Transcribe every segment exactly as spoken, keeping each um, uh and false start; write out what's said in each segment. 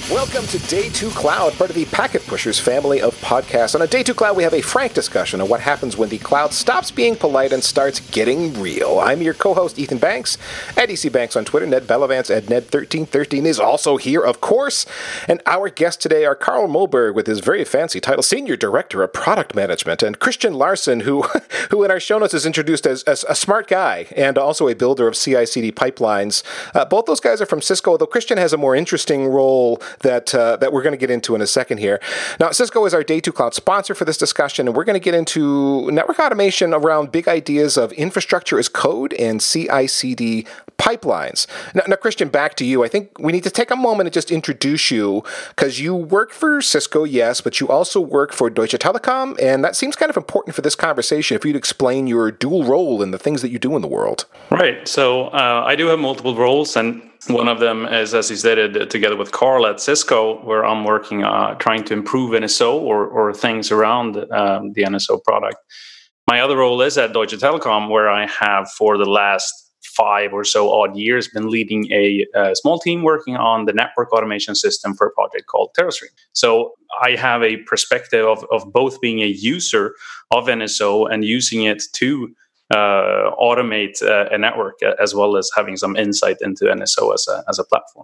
Welcome to Day two Cloud, part of the Packet Pushers family of podcasts. On a Day two Cloud, we have a frank discussion of what happens when the cloud stops being polite and starts getting real. I'm your co-host, Ethan Banks, at E C Banks on Twitter. Ned Bellavance at Ned thirteen thirteen is also here, of course. And our guests today are Carl Moberg, with his very fancy title, Senior Director of Product Management, and Christian Larson, who who in our show notes is introduced as, as a smart guy and also a builder of C I C D pipelines. Uh, both those guys are from Cisco, though Christian has a more interesting role that uh, that we're going to get into in a second here. Now, Cisco is our Day two Cloud sponsor for this discussion, and we're going to get into network automation around big ideas of infrastructure as code and C I C D pipelines. Now, now, Christian, back to you. I think we need to take a moment and just introduce you, because you work for Cisco, yes, but you also work for Deutsche Telekom, and that seems kind of important for this conversation, if you'd explain your dual role and the things that you do in the world. Right. So uh, I do have multiple roles, and one of them is, as you stated, together with Carl at Cisco, where I'm working uh, trying to improve N S O or, or things around um, the N S O product. My other role is at Deutsche Telekom, where I have for the last five or so odd years been leading a, a small team working on the network automation system for a project called TerraStream. So I have a perspective of, of both being a user of N S O and using it to uh, automate uh, a network, uh, as well as having some insight into N S O as a, as a platform.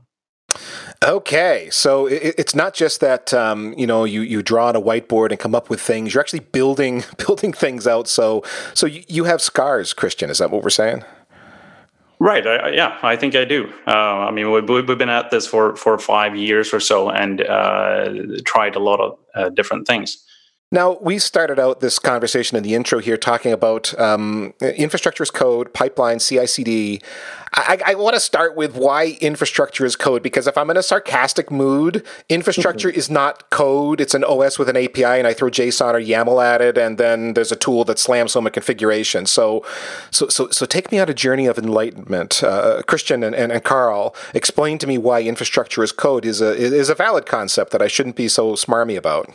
Okay, so it, it's not just that um, you know you, you draw on a whiteboard and come up with things. You're actually building building things out. So so you, you have scars, Christian. Is that what we're saying? Right. I, yeah, I think I do. Uh, I mean, we've, we've been at this for, for five years or so and uh, tried a lot of uh, different things. Now, we started out this conversation in the intro here talking about um, infrastructure as code, pipeline, C I C D. I, I want to start with why infrastructure is code, because if I'm in a sarcastic mood, infrastructure mm-hmm. is not code. It's an O S with an A P I, and I throw JSON or YAML at it, and then there's a tool that slams home a configuration. So so, so, so take me on a journey of enlightenment. Uh, Christian and, and, and Carl, explain to me why infrastructure as code is a, is a valid concept that I shouldn't be so smarmy about.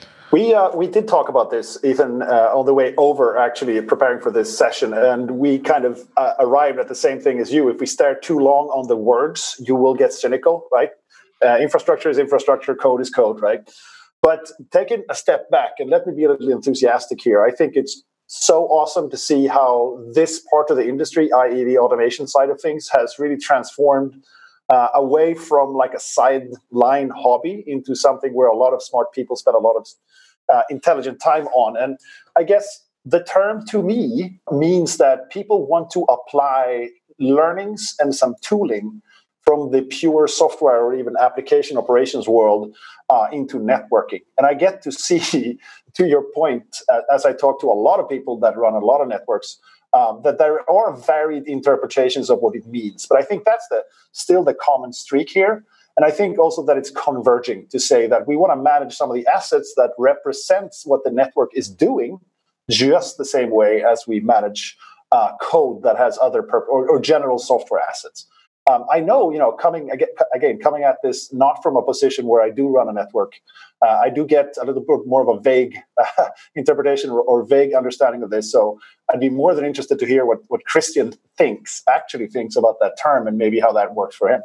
We uh, we did talk about this, Ethan, uh, on the way over, actually, preparing for this session. And we kind of uh, arrived at the same thing as you. If we stare too long on the words, you will get cynical, right? Uh, infrastructure is infrastructure, code is code, right? But taking a step back, and let me be a little enthusiastic here, I think it's so awesome to see how this part of the industry, that is the automation side of things, has really transformed uh, away from like a sideline hobby into something where a lot of smart people spend a lot of Uh, intelligent time on. And I guess the term to me means that people want to apply learnings and some tooling from the pure software or even application operations world uh, into networking. And I get to see, to your point, uh, as I talk to a lot of people that run a lot of networks, um, that there are varied interpretations of what it means. But I think that's the still the common streak here. And I think also that it's converging to say that we want to manage some of the assets that represents what the network is doing just the same way as we manage uh, code that has other purpose or, or general software assets. Um, I know, you know, coming again, again, coming at this not from a position where I do run a network, uh, I do get a little bit more of a vague uh, interpretation or, or vague understanding of this. So I'd be more than interested to hear what, what Christian thinks, actually thinks about that term and maybe how that works for him.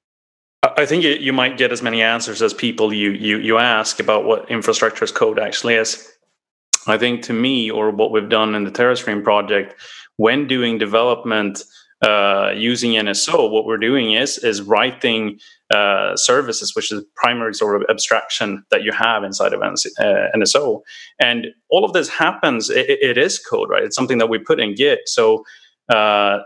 I think you might get as many answers as people you, you you ask about what infrastructure as code actually is. I think to me, or what we've done in the TerraStream project, when doing development uh, using N S O, what we're doing is is writing uh, services, which is the primary sort of abstraction that you have inside of N S O. And all of this happens, it, it is code, right? It's something that we put in Git. So uh,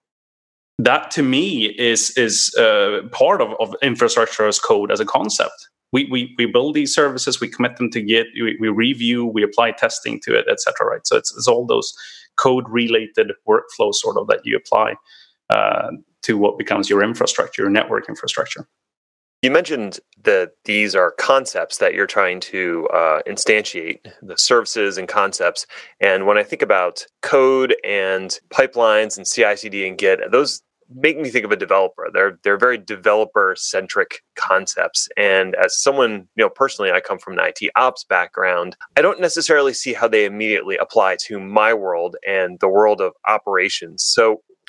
that to me is is uh, part of, of infrastructure as code as a concept. We, we we build these services, we commit them to Git, we, we review, we apply testing to it, et cetera. Right? So it's, it's all those code-related workflows sort of that you apply uh, to what becomes your infrastructure, your network infrastructure. You mentioned that these are concepts that you're trying to uh, instantiate, the services and concepts. And when I think about code and pipelines and C I C D and Git, those make me think of a developer. They're they're very developer-centric concepts. And as someone, you know, personally, I come from an I T ops background, I don't necessarily see how they immediately apply to my world and the world of operations. So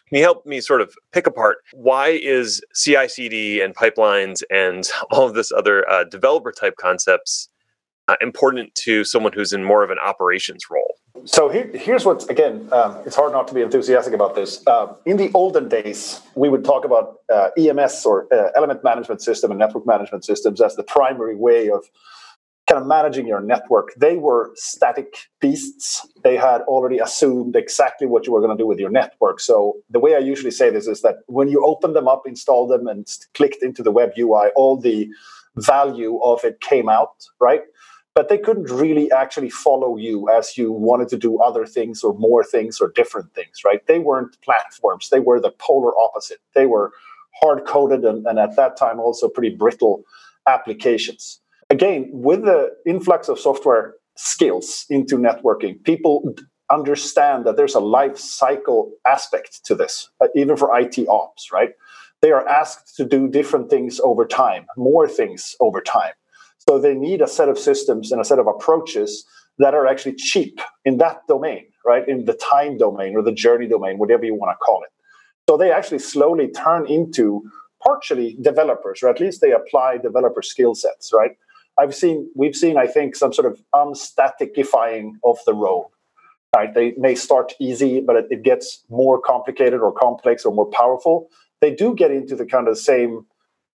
Can you help me sort of pick apart why is C I C D and pipelines and all of this other uh, developer type concepts uh, important to someone who's in more of an operations role? So here, here's what's, again, um, it's hard not to be enthusiastic about this. Uh, in the olden days, we would talk about uh, E M S or uh, element management system and network management systems as the primary way of kind of managing your network. They were static beasts. They had already assumed exactly what you were going to do with your network. So the way I usually say this is that when you open them up, installed them, and clicked into the web U I, all the value of it came out, right? But they couldn't really actually follow you as you wanted to do other things or more things or different things, right? They weren't platforms. They were the polar opposite. They were hard-coded and, and at that time also pretty brittle applications. Again, with the influx of software skills into networking, people understand that there's a life cycle aspect to this, uh, even for I T ops, right? They are asked to do different things over time, more things over time. So they need a set of systems and a set of approaches that are actually cheap in that domain, right? In the time domain or the journey domain, whatever you want to call it. So they actually slowly turn into partially developers, or at least they apply developer skill sets, right? I've seen, we've seen, I think, some sort of unstaticifying of the road. Right? They may start easy, but it, it gets more complicated or complex or more powerful. They do get into the kind of same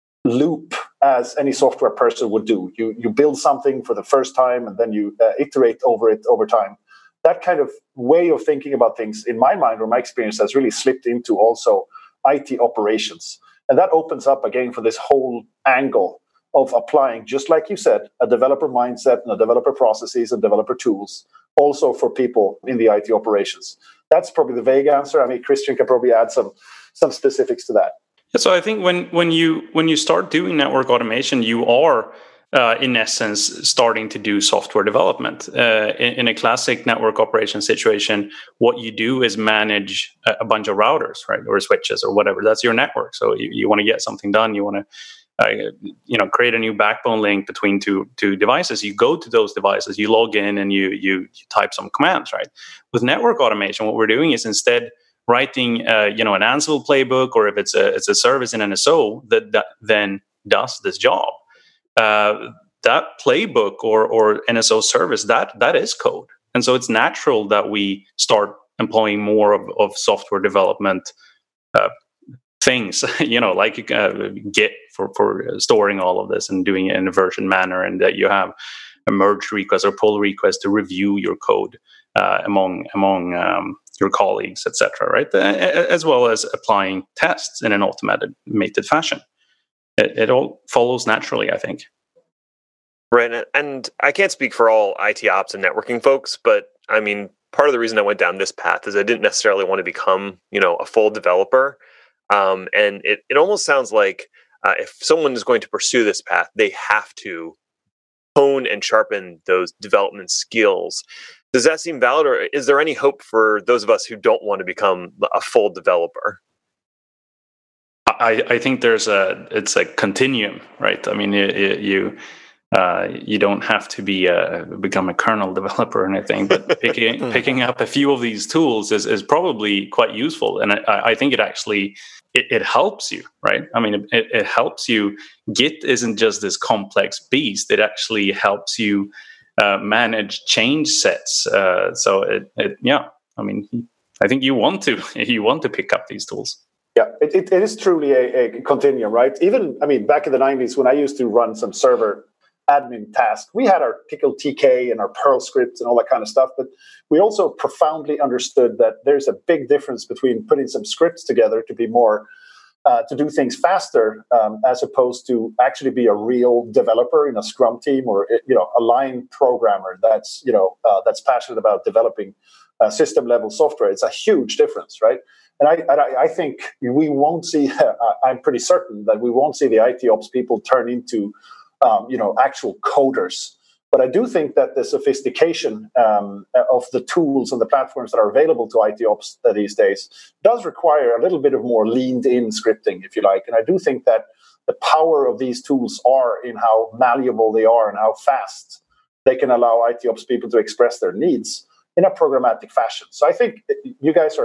loop as any software person would do. You you build something for the first time and then you uh, iterate over it over time. That kind of way of thinking about things, in my mind or my experience, has really slipped into also I T operations. And that opens up again for this whole angle of applying, just like you said, a developer mindset and a developer processes and developer tools, also for people in the I T operations. That's probably the vague answer. I mean, Christian can probably add some some specifics to that. Yeah, so I think when when you when you start doing network automation, you are uh, in essence starting to do software development. Uh, in, in a classic network operation situation, what you do is manage a, a bunch of routers, right, or switches or whatever. That's your network. So you, you want to get something done. You want to Uh, you know, create a new backbone link between two two devices. You go to those devices, you log in, and you you, you type some commands. Right. With network automation, what we're doing is instead writing, uh, you know, an Ansible playbook, or if it's a it's a service in N S O that, that then does this job. Uh, that playbook or or N S O service that that is code, and so it's natural that we start employing more of, of software development Uh, things, you know, like uh, Git for, for storing all of this and doing it in a version manner, and that you have a merge request or pull request to review your code uh, among among um, your colleagues, et cetera. Right, as well as applying tests in an automated fashion. It, it all follows naturally, I think. Right, and I can't speak for all I T ops and networking folks, but I mean, part of the reason I went down this path is I didn't necessarily want to become, you know, a full developer. Um, and it, it almost sounds like uh, if someone is going to pursue this path, they have to hone and sharpen those development skills. Does that seem valid, or is there any hope for those of us who don't want to become a full developer? I, I think there's a it's a continuum, right? I mean, you you, uh, you don't have to be a, become a kernel developer or anything, but picking picking up a few of these tools is, is probably quite useful, and I, I think it actually. It, it helps you, right? I mean, it, it helps you. Git isn't just this complex beast. It actually helps you uh, manage change sets. Uh, so, it, it, yeah, I mean, I think you want to you want to pick up these tools. Yeah, it, it, it is truly a, a continuum, right? Even, I mean, back in the nineties when I used to run some server admin tasks, we had our typical T K and our Perl scripts and all that kind of stuff, but we also profoundly understood that there's a big difference between putting some scripts together to be more, uh, to do things faster, um, as opposed to actually be a real developer in a Scrum team or, you know, a line programmer that's, you know, uh, that's passionate about developing uh, system level software. It's a huge difference, right? And I, I, I think we won't see, uh, I'm pretty certain that we won't see the I T ops people turn into Um, you know, actual coders. But I do think that the sophistication um, of the tools and the platforms that are available to I T ops these days does require a little bit of more leaned-in scripting, if you like. And I do think that the power of these tools are in how malleable they are and how fast they can allow I T ops people to express their needs in a programmatic fashion. So I think you guys are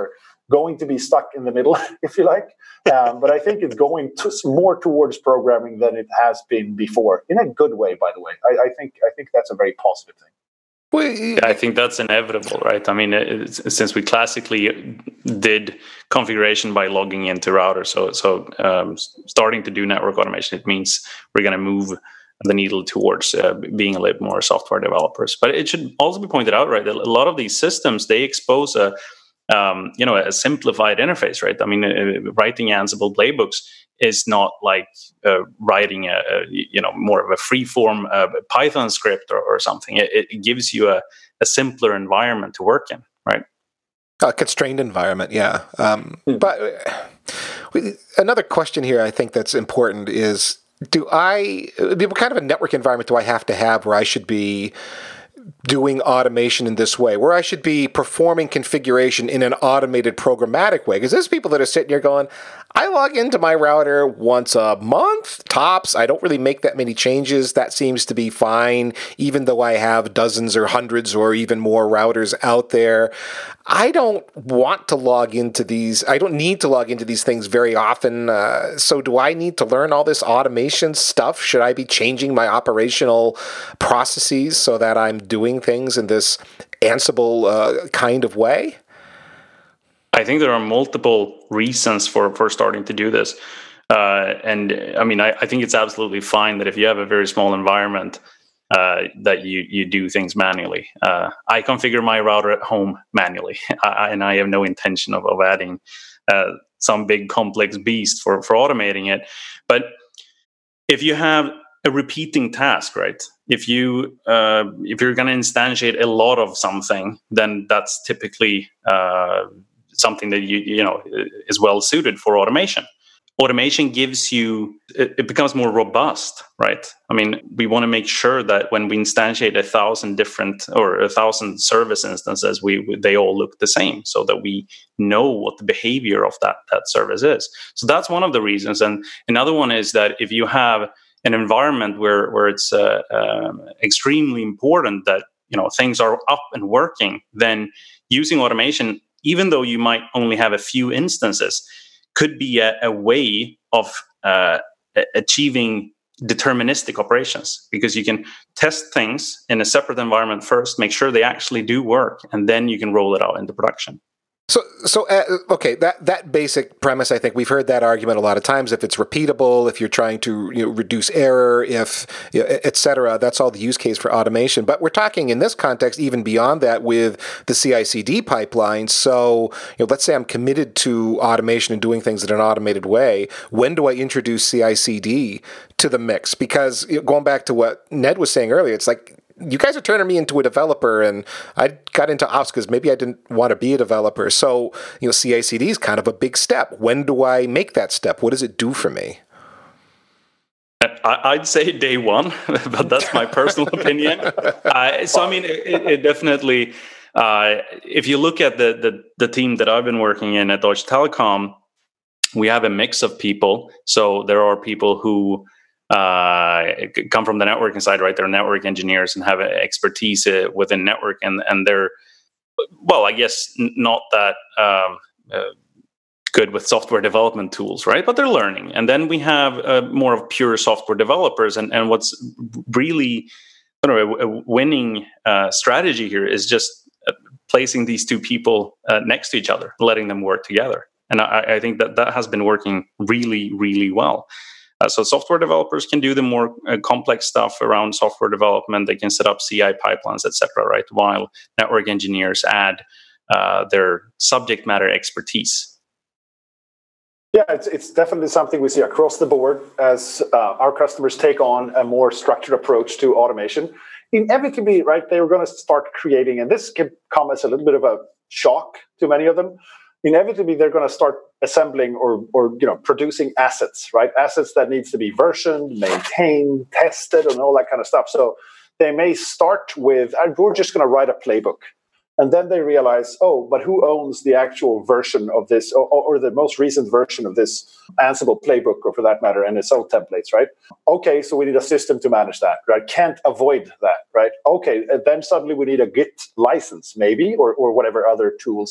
going to be stuck in the middle, if you like. Um, but I think it's going to, more towards programming than it has been before, in a good way, by the way. I, I think I think that's a very positive thing. I think that's inevitable, right? I mean, since we classically did configuration by logging into routers, so so um, starting to do network automation, it means we're going to move the needle towards uh, being a little more software developers. But it should also be pointed out, right, that a lot of these systems, they expose a um, you know a simplified interface, right? I mean, uh, writing Ansible playbooks is not like uh, writing a, a you know more of a free form uh, Python script or, or something. It, it gives you a, a simpler environment to work in, right? A constrained environment, yeah. Um, mm. But uh, another question here, I think that's important is: Do I what kind of a network environment do I have to have where I should be doing automation in this way, where I should be performing configuration in an automated programmatic way? Because there's people that are sitting here going, I log into my router once a month, tops. I don't really make that many changes. That seems to be fine, even though I have dozens or hundreds or even more routers out there. I don't want to log into these. I don't need to log into these things very often. Uh, so do I need to learn all this automation stuff? Should I be changing my operational processes so that I'm doing things in this Ansible uh, kind of way? I think there are multiple reasons for, for starting to do this. Uh, and I mean, I, I think it's absolutely fine that if you have a very small environment, uh, that you, you do things manually. Uh, I configure my router at home manually, I, and I have no intention of, of adding uh, some big complex beast for, for automating it. But if you have a repeating task, right? If you uh, if you're going to instantiate a lot of something, then that's typically uh, something that you you know is well suited for automation. Automation gives you it, it becomes more robust, right? I mean, we want to make sure that when we instantiate a thousand different or a thousand service instances, we they all look the same, so that we know what the behavior of that that service is. So that's one of the reasons. And another one is that if you have an environment where where it's uh, uh, extremely important that you know things are up and working, then using automation, even though you might only have a few instances, could be a, a way of uh, achieving deterministic operations, because you can test things in a separate environment first, make sure they actually do work, and then you can roll it out into production. So, so uh, okay, that, that basic premise, I think we've heard that argument a lot of times. If it's repeatable, if you're trying to you know, reduce error, if you know, et cetera, that's all the use case for automation. But we're talking in this context even beyond that with the C I C D pipeline. So, you know, let's say I'm committed to automation and doing things in an automated way. When do I introduce C I C D to the mix? Because you know, going back to what Ned was saying earlier, it's like, you guys are turning me into a developer, and I got into ops because maybe I didn't want to be a developer. So, you know, C I C D is kind of a big step. When do I make that step? What does it do for me? I'd say day one, but that's my personal opinion. Uh, so, I mean, it, it definitely, uh, if you look at the, the the team that I've been working in at Deutsche Telekom, we have a mix of people. So there are people who uh come from the networking side, right? They're network engineers and have expertise uh, within network, and and they're well I guess not that um uh, good with software development tools, right? But they're learning. And then we have uh, more of pure software developers, and and what's really I don't know, a winning uh, strategy here is just uh, placing these two people uh, next to each other, letting them work together, and I, I think that that has been working really really well. Uh, so software developers can do the more uh, complex stuff around software development. They can set up C I pipelines, et cetera, right? While network engineers add uh, their subject matter expertise. Yeah, it's, it's definitely something we see across the board as uh, our customers take on a more structured approach to automation. Inevitably, right, they're going to start creating, and this can come as a little bit of a shock to many of them. Inevitably, they're going to start assembling or, or you know, producing assets, right? Assets that needs to be versioned, maintained, tested, and all that kind of stuff. So they may start with, we're just going to write a playbook. And then they realize, oh, but who owns the actual version of this, or, or the most recent version of this Ansible playbook, or for that matter, N S O templates, right? Okay, so we need a system to manage that, right? Can't avoid that, right? Okay, and then suddenly we need a Git license, maybe, or, or whatever other tools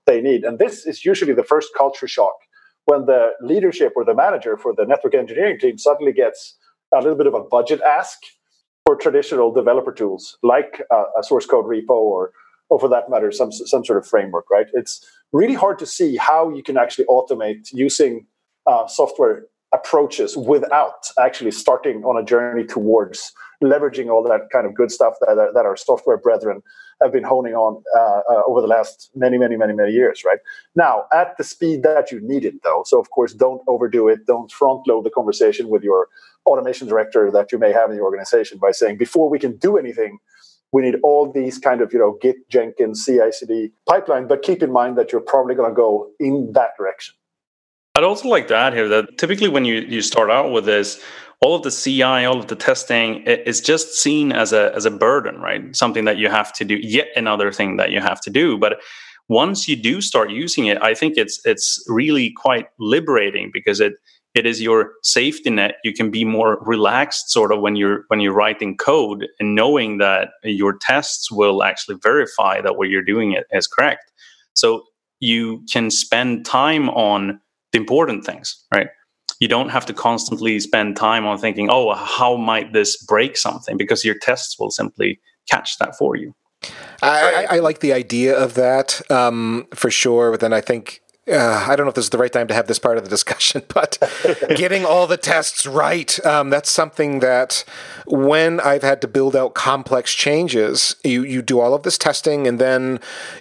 they need. And this is usually the first culture shock when the leadership or the manager for the network engineering team suddenly gets a little bit of a budget ask for traditional developer tools like uh, a source code repo or, or for that matter, some, some sort of framework, right? It's really hard to see how you can actually automate using uh, software approaches without actually starting on a journey towards leveraging all that kind of good stuff that, that our software brethren have been honing on uh, uh, over the last many, many, many, many years, right? Now, at the speed that you need it, though. So, of course, don't overdo it. Don't front load the conversation with your automation director that you may have in the organization by saying, before we can do anything, we need all these kind of, you know, Git, Jenkins, C I C D pipeline. But keep in mind that you're probably going to go in that direction. I'd also like to add here that typically when you, you start out with this, all of the C I, all of the testing is just seen as a as a burden, right? Something that you have to do, yet another thing that you have to do. But once you do start using it, I think it's it's really quite liberating because it it is your safety net. You can be more relaxed sort of when you're when you're writing code and knowing that your tests will actually verify that what you're doing is correct. So you can spend time on the important things, right? You don't have to constantly spend time on thinking, oh, how might this break something? Because your tests will simply catch that for you. I, I, I like the idea of that um, for sure. But then I think, uh, I don't know if this is the right time to have this part of the discussion, but getting all the tests right, um, that's something that when I've had to build out complex changes, you, you do all of this testing and then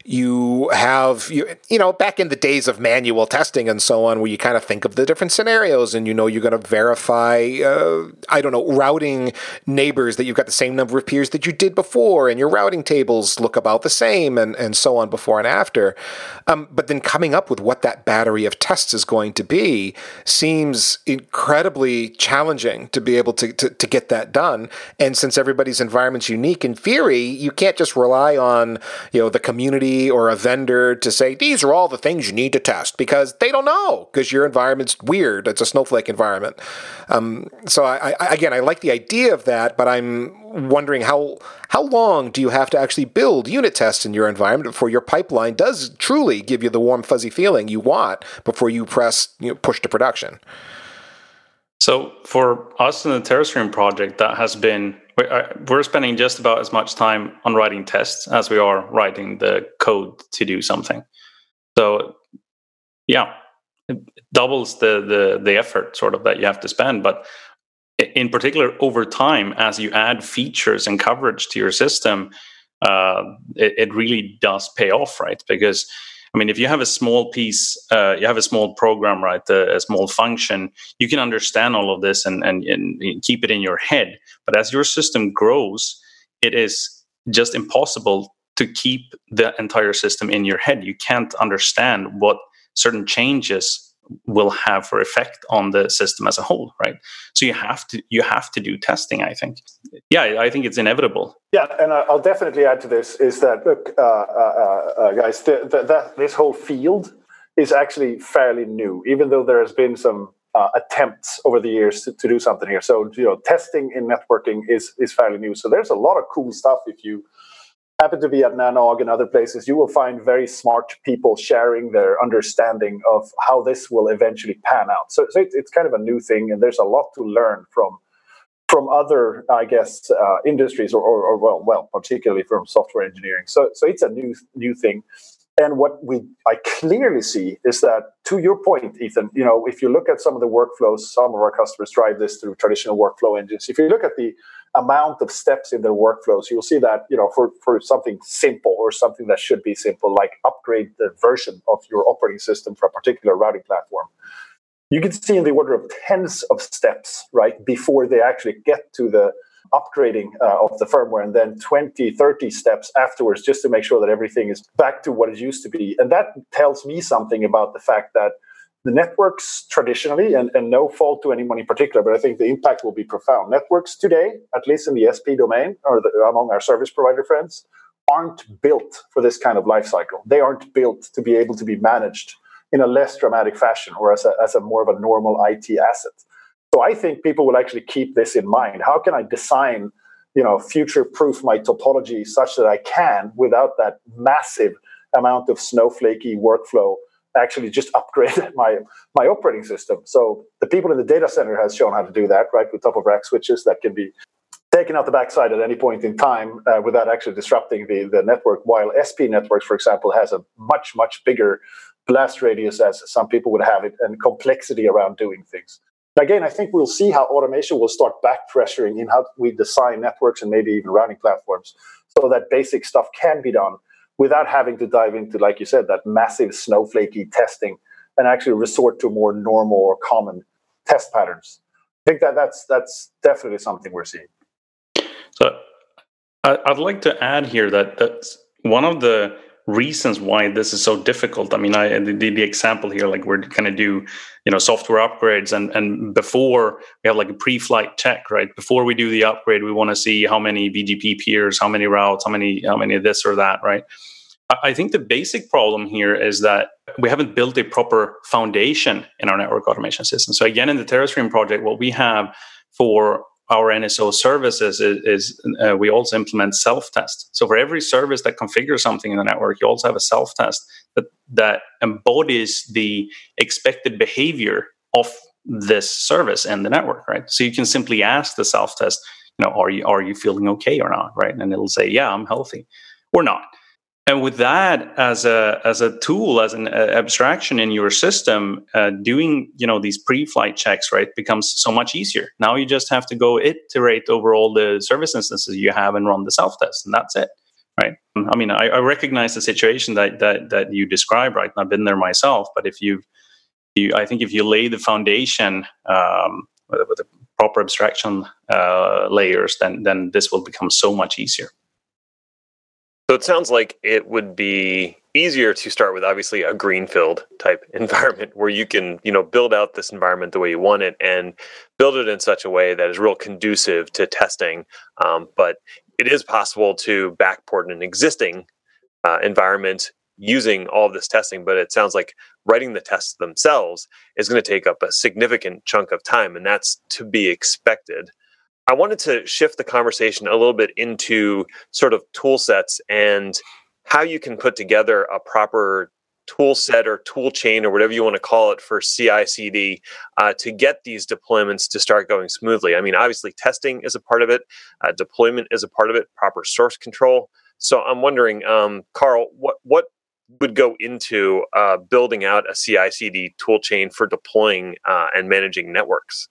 you have, you, you know, back in the days of manual testing and so on, where you kind of think of the different scenarios and you know you're going to verify, uh, I don't know, routing neighbors that you've got the same number of peers that you did before and your routing tables look about the same and, and so on before and after. Um, but then coming up with what that battery of tests is going to be seems incredibly challenging to be able to, to, to get that done. And since everybody's environment's unique, in theory, you can't just rely on, you know, the community or a vendor to say, these are all the things you need to test, because they don't know, because your environment's weird. It's a snowflake environment. Um, so I, I, again, I like the idea of that, but I'm wondering how how long do you have to actually build unit tests in your environment before your pipeline does truly give you the warm, fuzzy feeling you want before you press, you know, push to production? So for us in the TerraStream project, that has been, we're spending just about as much time on writing tests as we are writing the code to do something. So yeah, it doubles the the, the effort sort of that you have to spend. But in particular, over time, as you add features and coverage to your system, uh, it, it really does pay off, right? Because, I mean, if you have a small piece, uh, you have a small program, right, a, a small function, you can understand all of this and, and, and keep it in your head. But as your system grows, it is just impossible to keep the entire system in your head. You can't understand what certain changes will have for effect on the system as a whole, right? So you have to you have to do testing, I think. Yeah, I think it's inevitable. Yeah, and I'll definitely add to this is that, look, uh, uh, uh, guys, the, the, that this whole field is actually fairly new, even though there has been some uh, attempts over the years to, to do something here. So, you know, testing in networking is is fairly new. So there's a lot of cool stuff. If you happen to be at Nanog and other places, you will find very smart people sharing their understanding of how this will eventually pan out. So, so it, it's kind of a new thing, and there's a lot to learn from from other, I guess, uh, industries, or, or, or well, well, particularly from software engineering. So, so it's a new new thing. And what we I clearly see is that, to your point, Ethan, you know, if you look at some of the workflows, some of our customers drive this through traditional workflow engines. If you look at the amount of steps in their workflows, you'll see that, you know, for, for something simple or something that should be simple, like upgrade the version of your operating system for a particular routing platform, you can see in the order of tens of steps, right, before they actually get to the upgrading uh, of the firmware, and then twenty, thirty steps afterwards just to make sure that everything is back to what it used to be. And that tells me something about the fact that the networks traditionally, and, and no fault to anyone in particular, but I think the impact will be profound. Networks today, at least in the S P domain, or the, among our service provider friends, aren't built for this kind of life cycle. They aren't built to be able to be managed in a less dramatic fashion, or as a, as a more of a normal I T asset. So I think people will actually keep this in mind. How can I design, you know, future-proof my topology such that I can, without that massive amount of snowflakey workflow actually just upgrade my my operating system. So the people in the data center has shown how to do that, right, with top of rack switches that can be taken out the backside at any point in time uh, without actually disrupting the, the network, while S P networks, for example, has a much, much bigger blast radius, as some people would have it, and complexity around doing things. Again, I think we'll see how automation will start back pressuring in how we design networks and maybe even routing platforms so that basic stuff can be done without having to dive into, like you said, that massive snowflakey testing and actually resort to more normal or common test patterns. I think that that's that's definitely something we're seeing. So I'd like to add here that that's one of the reasons why this is so difficult. I mean, I the, the example here, like we're going to do, you know, software upgrades, and and before we have like a pre-flight check, right? Before we do the upgrade, we want to see how many B G P peers, how many routes, how many how many of this or that, right? I think the basic problem here is that we haven't built a proper foundation in our network automation system. So again, in the TerraStream project, what we have for our N S O services is, is uh, we also implement self-test. So for every service that configures something in the network, you also have a self-test that, that embodies the expected behavior of this service in the network, right? So you can simply ask the self-test, you know, are you are you feeling okay or not, right? And it'll say, yeah, I'm healthy, or not. And with that as a as a tool, as an uh, abstraction in your system, uh, doing you know these pre-flight checks, right, becomes so much easier. Now you just have to go iterate over all the service instances you have and run the self-test, and that's it, right? I mean, I, I recognize the situation that that that you describe, right? And I've been there myself. But if you, you I think if you lay the foundation um, with, with the proper abstraction uh, layers, then then this will become so much easier. So it sounds like it would be easier to start with obviously a greenfield type environment where you can, you know, build out this environment the way you want it and build it in such a way that is real conducive to testing. Um, but it is possible to backport an existing uh, environment using all of this testing. But it sounds like writing the tests themselves is going to take up a significant chunk of time, and that's to be expected. I wanted to shift the conversation a little bit into sort of tool sets and how you can put together a proper tool set or tool chain or whatever you want to call it for C I C D uh, to get these deployments to start going smoothly. I mean, obviously testing is a part of it. Uh, deployment is a part of it, proper source control. So I'm wondering, um, Carl, what, what would go into uh, building out a C I C D tool chain for deploying uh, and managing networks?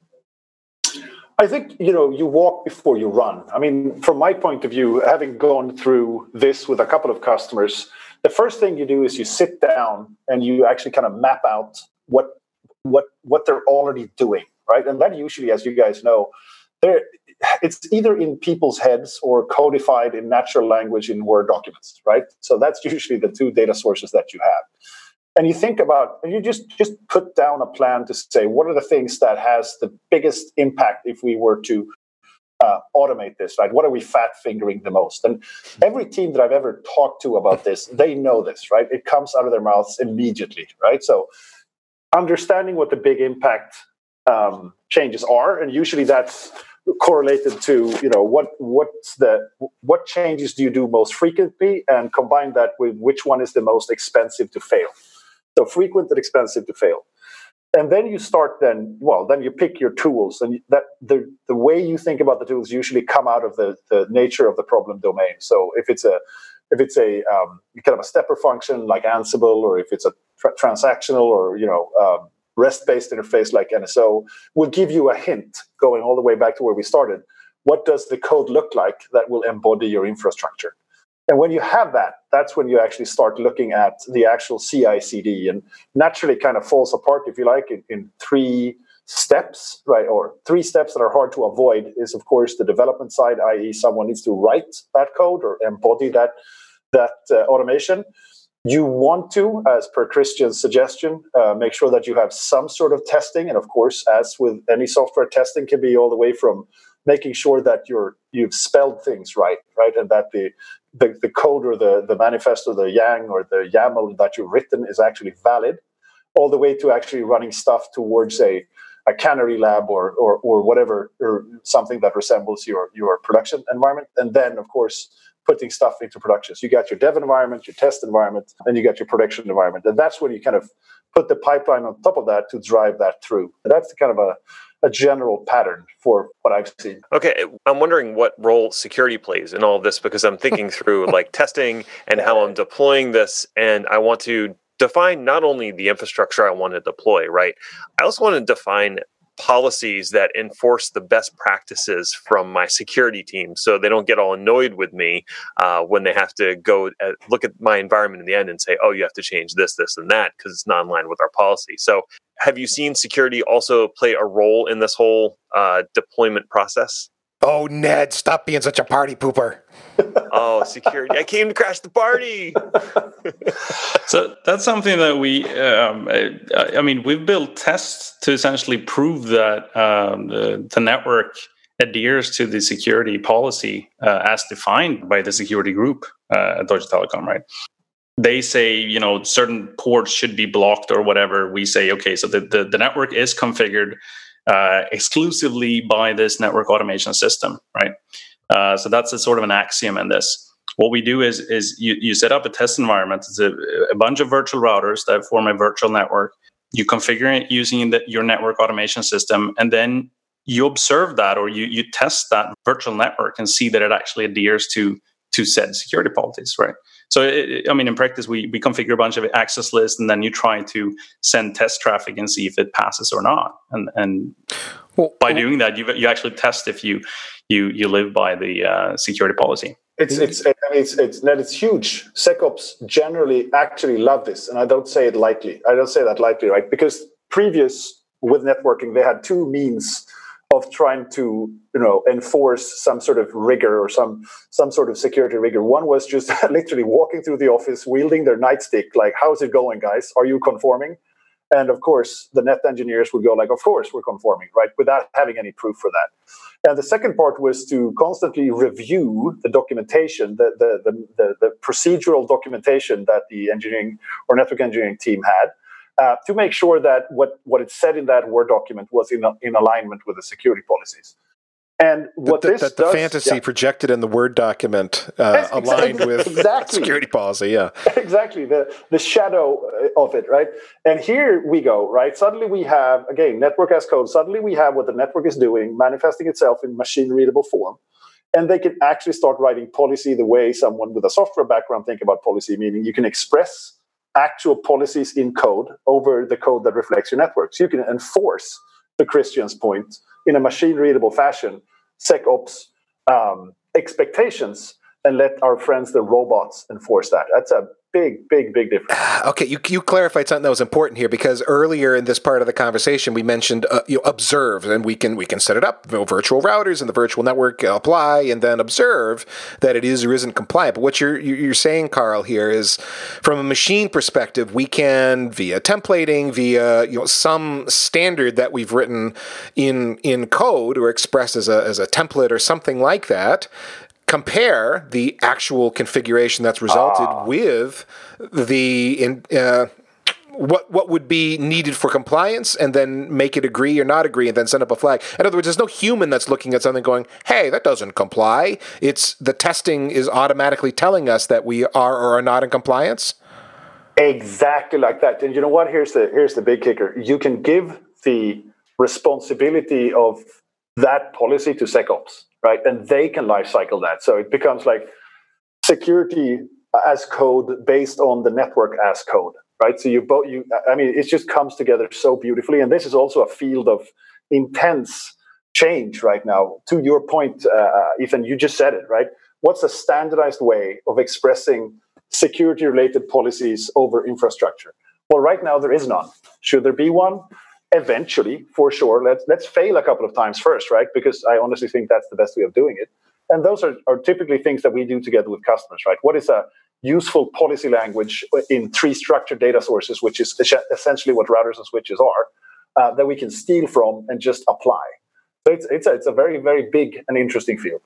I think, you know, you walk before you run. I mean, from my point of view, having gone through this with a couple of customers, the first thing you do is you sit down and you actually kind of map out what what what they're already doing, right? And that usually, as you guys know, there it's either in people's heads or codified in natural language in Word documents, right? So that's usually the two data sources that you have. And you think about, and you just, just put down a plan to say, what are the things that has the biggest impact if we were to uh, automate this, right? What are we fat fingering the most? And every team that I've ever talked to about this, they know this, right? It comes out of their mouths immediately, right? So understanding what the big impact um, changes are, and usually that's correlated to, you know, what what's the what changes do you do most frequently, and combine that with which one is the most expensive to fail. So frequent and expensive to fail. And then you start then, well, then you pick your tools, and that the, the way you think about the tools usually come out of the, the nature of the problem domain. So if it's a if it's a um, kind of a stepper function like Ansible, or if it's a tra- transactional or, you know, um, REST-based interface like N S O, will give you a hint going all the way back to where we started. What does the code look like that will embody your infrastructure? And when you have that, that's when you actually start looking at the actual C I C D, and naturally kind of falls apart, if you like, in, in three steps, right? Or three steps that are hard to avoid is, of course, the development side, that is someone needs to write that code or embody that, that uh, automation. You want to, as per Christian's suggestion, uh, make sure that you have some sort of testing. And of course, as with any software, testing can be all the way from making sure that you're, you've spelled things right, right? And that the the, the code or the, the manifest or the Yang or the YAML that you've written is actually valid, all the way to actually running stuff towards a, a canary lab or, or or whatever, or something that resembles your, your production environment. And then, of course, putting stuff into production. So you got your dev environment, your test environment, and you got your production environment. And that's when you kind of put the pipeline on top of that to drive that through. And that's kind of a, a general pattern for what I've seen. Okay, I'm wondering what role security plays in all of this, because I'm thinking through like testing and how I'm deploying this, and I want to define not only the infrastructure I want to deploy, right? I also want to define policies that enforce the best practices from my security team, so they don't get all annoyed with me uh, when they have to go at, look at my environment in the end and say, oh, you have to change this, this, and that because it's not in line with our policy. So have you seen security also play a role in this whole uh, deployment process? Oh, Ned, stop being such a party pooper. Oh, security. I came to crash the party. So that's something that we, um, I, I mean, we've built tests to essentially prove that um, the, the network adheres to the security policy uh, as defined by the security group uh, at Deutsche Telekom, right? They say, you know, certain ports should be blocked or whatever. We say, okay, so the, the, the network is configured uh, exclusively by this network automation system, right? Uh, so that's a sort of an axiom in this. What we do is is you, you set up a test environment. It's a, a bunch of virtual routers that form a virtual network. You configure it using the, your network automation system, and then you observe that, or you, you test that virtual network and see that it actually adheres to to said security policies, right? So, it, I mean, in practice, we, we configure a bunch of access lists, and then you try to send test traffic and see if it passes or not. And and well, by doing that, you you actually test if you you you live by the uh, security policy. It's it's I mean, it's it's that it's huge. SecOps generally actually love this, and I don't say it lightly. I don't say that lightly, right? Because previous with networking, they had two means of trying to, you know, enforce some sort of rigor or some some sort of security rigor. One was just literally walking through the office, wielding their nightstick, like, "How's it going, guys? Are you conforming?" And of course, the net engineers would go like, "Of course, we're conforming," right, without having any proof for that. And the second part was to constantly review the documentation, the the the, the, the procedural documentation that the engineering or network engineering team had. Uh, to make sure that what, what it said in that Word document was in, in alignment with the security policies. And what that, that, this that the does, fantasy yeah. projected in the Word document uh, aligned exactly, with exactly. security policy, yeah. Exactly, the, the shadow of it, right? And here we go, right? Suddenly we have, again, network as code. Suddenly we have what the network is doing, manifesting itself in machine-readable form. And they can actually start writing policy the way someone with a software background think about policy, meaning you can express actual policies in code over the code that reflects your network. So you can enforce, to Christian's point, in a machine-readable fashion, SecOps um, expectations, and let our friends, the robots, enforce that. That's a big, big, big difference. Okay, you you clarified something that was important here, because earlier in this part of the conversation we mentioned uh, you know, observe, and we can we can set it up, you know, virtual routers and the virtual network apply, and then observe that it is or isn't compliant. But what you're you're saying, Carl, here is from a machine perspective, we can via templating, via you know some standard that we've written in in code or expressed as a as a template or something like that, compare the actual configuration that's resulted ah. with the in, uh, what what would be needed for compliance, and then make it agree or not agree, and then send up a flag. In other words, there's no human that's looking at something going, "Hey, that doesn't comply." It's the testing is automatically telling us that we are or are not in compliance. Exactly like that. And you know what? Here's the here's the big kicker. You can give the responsibility of that policy to SecOps, right? And they can lifecycle that. So it becomes like security as code based on the network as code, right? So you both, you, I mean, it just comes together so beautifully. And this is also a field of intense change right now. To your point, uh, Ethan, you just said it, right? What's a standardized way of expressing security-related policies over infrastructure? Well, right now there is none. Should there be one? Eventually, for sure. Let's let's fail a couple of times first, right? Because I honestly think that's the best way of doing it. And those are, are typically things that we do together with customers, right? What is a useful policy language in three structured data sources, which is essentially what routers and switches are, uh, that we can steal from and just apply. So it's it's a, it's a very, very big and interesting field.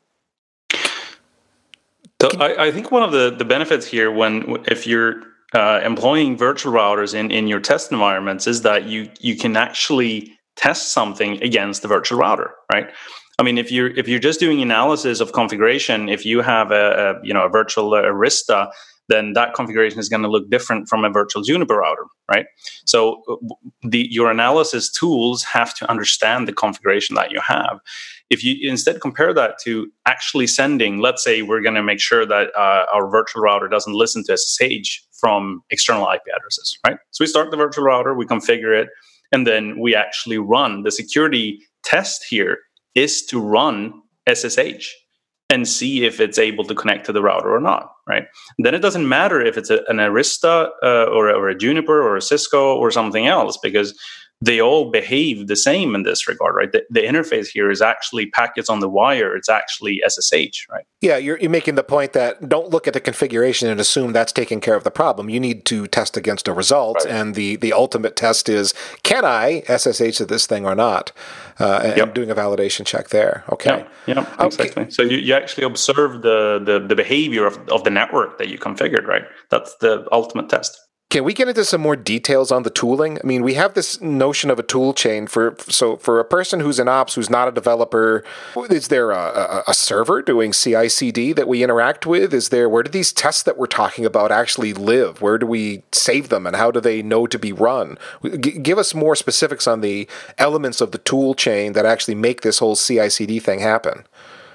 So I, I think one of the, the benefits here, when if you're uh, employing virtual routers in, in your test environments, is that you you can actually test something against the virtual router, right? I mean, if you're if you're just doing analysis of configuration, if you have a, a you know a virtual Arista, then that configuration is going to look different from a virtual Juniper router, right? So the your analysis tools have to understand the configuration that you have. If you instead compare that to actually sending, let's say we're going to make sure that uh, our virtual router doesn't listen to S S H from external I P addresses, right? So we start the virtual router, we configure it, and then we actually run the security test here is to run S S H and see if it's able to connect to the router or not, right? And then it doesn't matter if it's a, an Arista uh, or, or a Juniper or a Cisco or something else, because they all behave the same in this regard, right? The, the interface here is actually packets on the wire. It's actually S S H, right? Yeah, you're, you're making the point that don't look at the configuration and assume that's taking care of the problem. You need to test against a result, right. And the, the ultimate test is, can I S S H to this thing or not? Uh, and yep. doing a validation check there. Okay. Yeah, yeah, exactly. Okay. So you, you actually observe the, the, the behavior of, of the network that you configured, right? That's the ultimate test. Can we get into some more details on the tooling? I mean, we have this notion of a tool chain for so for a person who's in ops, who's not a developer. Is there a, a, a server doing C I C D that we interact with? Is there where do these tests that we're talking about actually live? Where do we save them, and how do they know to be run? G- give us more specifics on the elements of the tool chain that actually make this whole C I C D thing happen.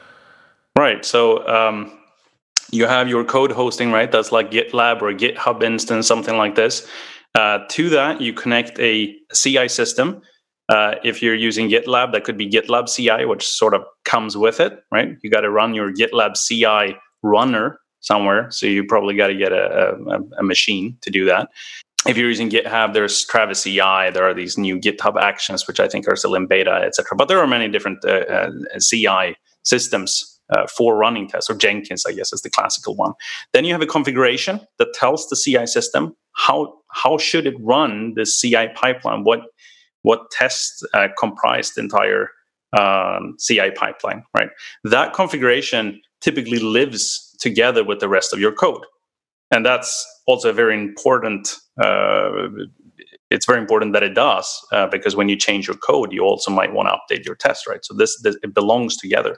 Right. So. Um You have your code hosting, right? That's like GitLab or a GitHub instance, something like this. Uh, to that, you connect a C I system. Uh, if you're using GitLab, that could be GitLab C I, which sort of comes with it, right? You got to run your GitLab C I runner somewhere, so you probably got to get a, a, a machine to do that. If you're using GitHub, there's Travis C I. There are these new GitHub Actions, which I think are still in beta, et cetera. But there are many different uh, uh, C I systems Uh, for running tests, or Jenkins, I guess, is the classical one. Then you have a configuration that tells the C I system how how should it run the C I pipeline, what what tests uh, comprise the entire um, C I pipeline, right? That configuration typically lives together with the rest of your code, and that's also a very important. Uh, it's very important that it does uh, because when you change your code, you also might want to update your test, right? So this, this it belongs together.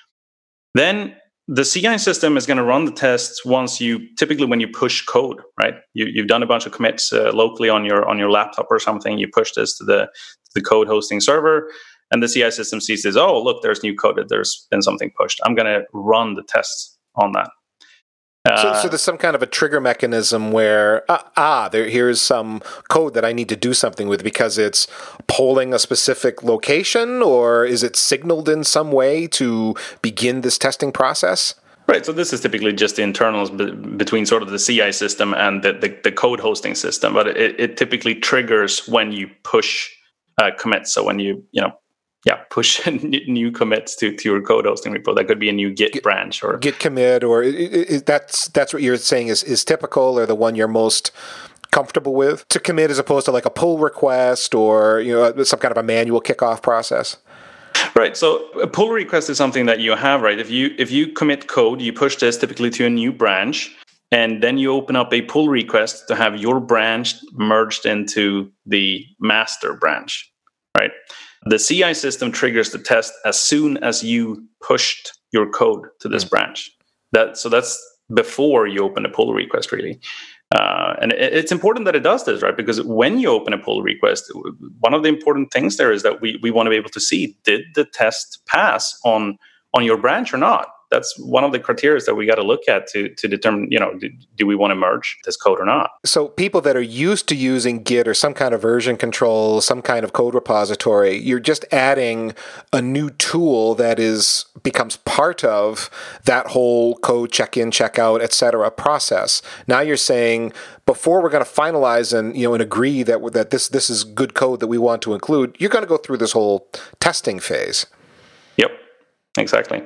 Then the C I system is going to run the tests once you, typically when you push code, right? You, you've done a bunch of commits uh, locally on your on your laptop or something. You push this to the to the code hosting server, and the C I system sees this. Oh, look, there's new code. There's been something pushed. I'm going to run the tests on that. Uh, so, so there's some kind of a trigger mechanism where, uh, ah, there here's some code that I need to do something with because it's polling a specific location, or is it signaled in some way to begin this testing process? Right. So this is typically just the internals be- between sort of the C I system and the, the, the code hosting system, but it, it typically triggers when you push uh, commits. So when you, you know, Yeah, push new commits to, to your code hosting repo. That could be a new Git, Git branch or Git commit, or it, it, that's that's what you're saying is, is typical, or the one you're most comfortable with to commit, as opposed to like a pull request or you know some kind of a manual kickoff process. Right. So a pull request is something that you have, right? If you if you commit code, you push this typically to a new branch, and then you open up a pull request to have your branch merged into the master branch, right? The C I system triggers the test as soon as you pushed your code to this mm. branch. That so that's before you open a pull request, really. Uh, and it, it's important that it does this, right? Because when you open a pull request, one of the important things there is that we, we want to be able to see, did the test pass on on your branch or not? That's one of the criteria that we got to look at to to determine, you know, do, do we want to merge this code or not? So people that are used to using Git or some kind of version control, some kind of code repository, you're just adding a new tool that is becomes part of that whole code check-in, check-out, et cetera process. Now you're saying before we're going to finalize and you know and agree that that this this is good code that we want to include, you're going to go through this whole testing phase. Yep, exactly.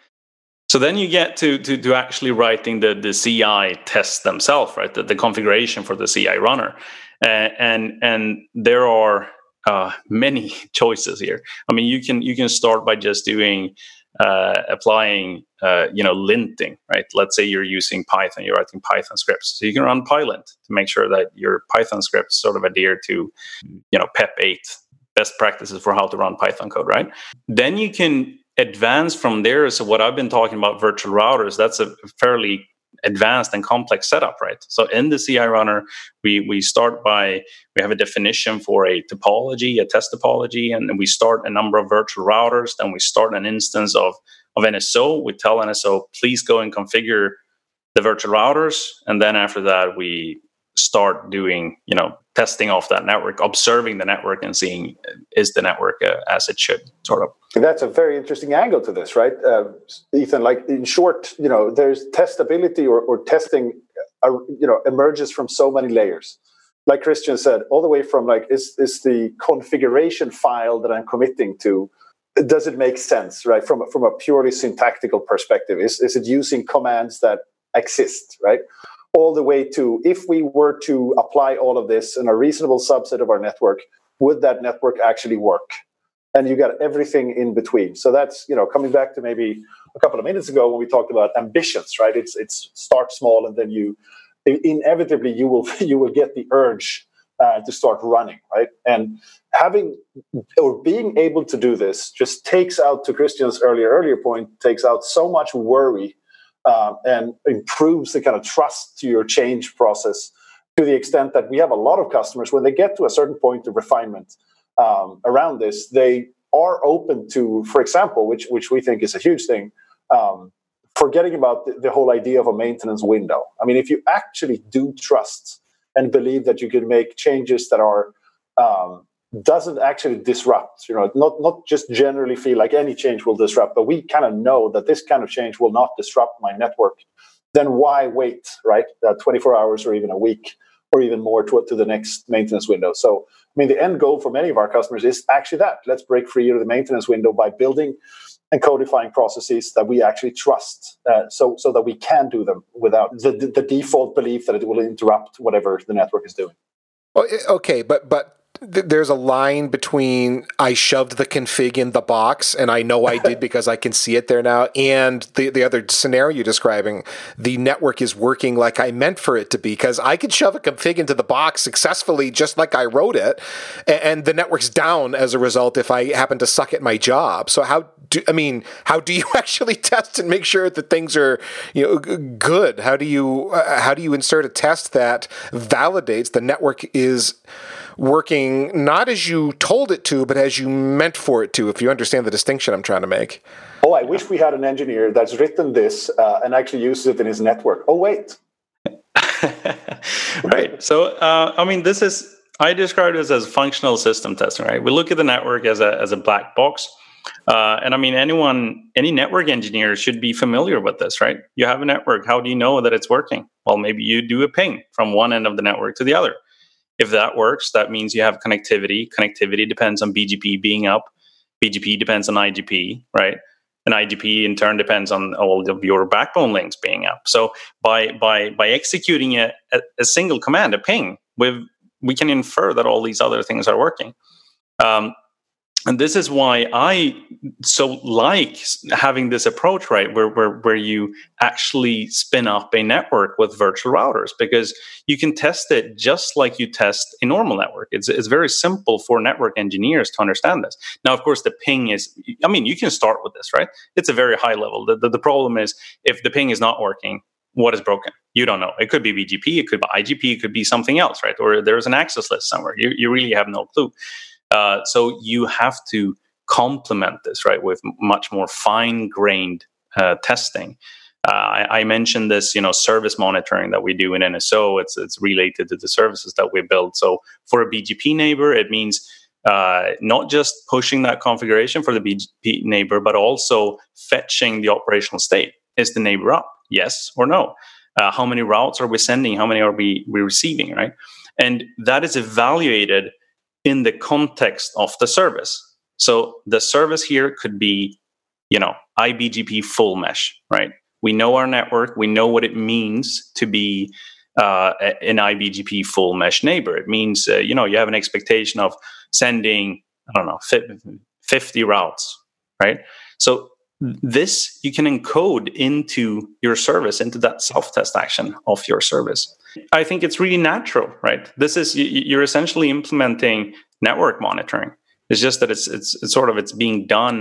So then you get to, to, to actually writing the, the C I tests themselves, right? The, the configuration for the C I runner. Uh, and and there are uh, many choices here. I mean, you can you can start by just doing uh, applying uh, you know linting, right? Let's say you're using Python, you're writing Python scripts, so you can run pylint to make sure that your Python scripts sort of adhere to you know P E P eight best practices for how to run Python code, right? Then you can advance from there. So what I've been talking about virtual routers, that's a fairly advanced and complex setup, right? So in the C I runner, we we start by, we have a definition for a topology, a test topology, and we start a number of virtual routers. Then we start an instance of, of N S O. We tell N S O, please go and configure the virtual routers. And then after that, we start doing, you know, testing off that network, observing the network and seeing, is the network uh, as it should, sort of. And that's a very interesting angle to this, right? Uh, Ethan, like in short, you know, there's testability or, or testing, uh, you know, emerges from so many layers. Like Christian said, all the way from like, is, is the configuration file that I'm committing to, does it make sense, right? From, from a purely syntactical perspective, is, is it using commands that exist, right? All the way to, if we were to apply all of this in a reasonable subset of our network, would that network actually work? And you got everything in between. So that's, you know, coming back to maybe a couple of minutes ago when we talked about ambitions, right? It's it's start small, and then you inevitably you will you will get the urge uh, to start running, right? And having or being able to do this just takes out, to Christian's earlier earlier point, takes out so much worry um, and improves the kind of trust to your change process, to the extent that we have a lot of customers, when they get to a certain point of refinement Um, around this, they are open to, for example, which which we think is a huge thing, um, forgetting about the, the whole idea of a maintenance window. I mean, if you actually do trust and believe that you can make changes that are um, doesn't actually disrupt, you know, not not just generally feel like any change will disrupt, but we kind of know that this kind of change will not disrupt my network, then why wait, right? Uh, twenty-four hours or even a week or even more to, to the next maintenance window. So, I mean, the end goal for many of our customers is actually that. Let's break free of the maintenance window by building and codifying processes that we actually trust, uh, so so that we can do them without the, the default belief that it will interrupt whatever the network is doing. Well, okay, but but there's a line between I shoved the config in the box, and I know I did because I can see it there now, and the, the other scenario you're describing, the network is working like I meant for it to be, because I could shove a config into the box successfully just like I wrote it, and the network's down as a result if I happen to suck at my job. So how do, I mean, how do you actually test and make sure that things are, you know, good? How do you, uh, how do you insert a test that validates the network is working not as you told it to, but as you meant for it to, if you understand the distinction I'm trying to make? Oh, I wish we had an engineer that's written this uh, and actually uses it in his network. Oh, wait. Right. So, uh, I mean, this is, I describe this as functional system testing, right? We look at the network as a as a black box. Uh, and I mean, anyone, any network engineer should be familiar with this, right? You have a network. How do you know that it's working? Well, maybe you do a ping from one end of the network to the other. If that works, that means you have connectivity. Connectivity depends on B G P being up. B G P depends on I G P, right? And I G P in turn depends on all of your backbone links being up. So by by by executing a, a, a single command, a ping, we've, we can infer that all these other things are working. Um, And this is why I so like having this approach, right, where, where where you actually spin up a network with virtual routers, because you can test it just like you test a normal network. It's it's very simple for network engineers to understand this. Now, of course, the ping is, I mean, you can start with this, right? It's a very high level. The, the, the problem is if the ping is not working, what is broken? You don't know. It could be B G P, it could be I G P, it could be something else, right? Or there's an access list somewhere. You you really have no clue. Uh, so you have to complement this, right, with much more fine-grained uh, testing. Uh, I, I mentioned this, you know, service monitoring that we do in N S O. It's it's related to the services that we build. So for a B G P neighbor, it means uh, not just pushing that configuration for the B G P neighbor, but also fetching the operational state. Is the neighbor up? Yes or no? Uh, how many routes are we sending? How many are we, we receiving, right? And that is evaluated in the context of the service. So the service here could be, you know, I B G P full mesh, right? We know our network. We know what it means to be uh, an I B G P full mesh neighbor. It means, uh, you know, you have an expectation of sending, I don't know, fifty routes, right? So this you can encode into your service, into that self-test action of your service. I think it's really natural, right? This is, you're essentially implementing network monitoring. It's just that it's it's, it's sort of it's being done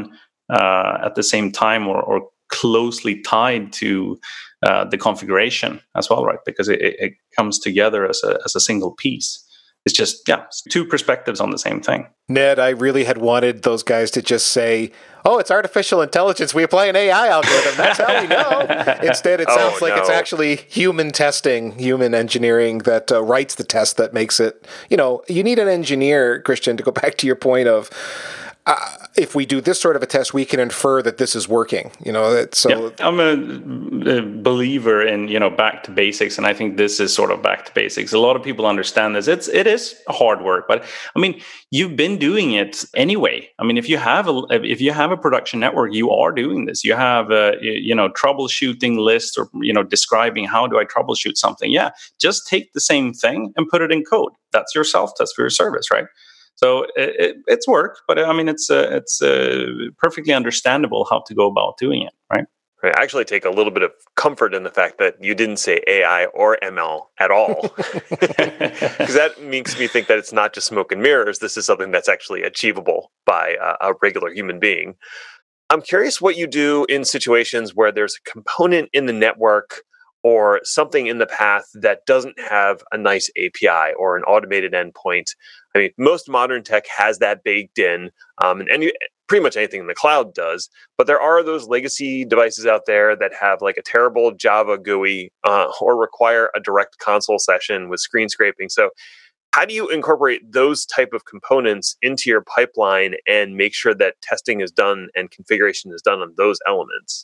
uh, at the same time or, or closely tied to uh, the configuration as well, right? Because it, it comes together as a as a single piece. It's just, yeah, it's two perspectives on the same thing. Ned, I really had wanted those guys to just say, oh, it's artificial intelligence. We apply an A I algorithm. That's how we know. Instead, it sounds oh, like no. it's actually human testing, human engineering that uh, writes the test that makes it, you know, you need an engineer, Christian, to go back to your point of, uh, if we do this sort of a test, we can infer that this is working. You know, that, so yeah, I'm a, a believer in, you know, back to basics, and I think this is sort of back to basics. A lot of people understand this. It's it is hard work, but I mean, you've been doing it anyway. I mean, if you have a if you have a production network, you are doing this. You have a you know troubleshooting list, or you know describing how do I troubleshoot something. Yeah, just take the same thing and put it in code. That's your self test for your service, right? So it, it, it's work, but I mean, it's uh, it's uh, perfectly understandable how to go about doing it, right? I actually take a little bit of comfort in the fact that you didn't say A I or M L at all, because that makes me think that it's not just smoke and mirrors. This is something that's actually achievable by a, a regular human being. I'm curious what you do in situations where there's a component in the network or something in the path that doesn't have a nice A P I or an automated endpoint. I mean, most modern tech has that baked in, um, and any, pretty much anything in the cloud does. But there are those legacy devices out there that have like a terrible Java G U I uh, or require a direct console session with screen scraping. So how do you incorporate those type of components into your pipeline and make sure that testing is done and configuration is done on those elements?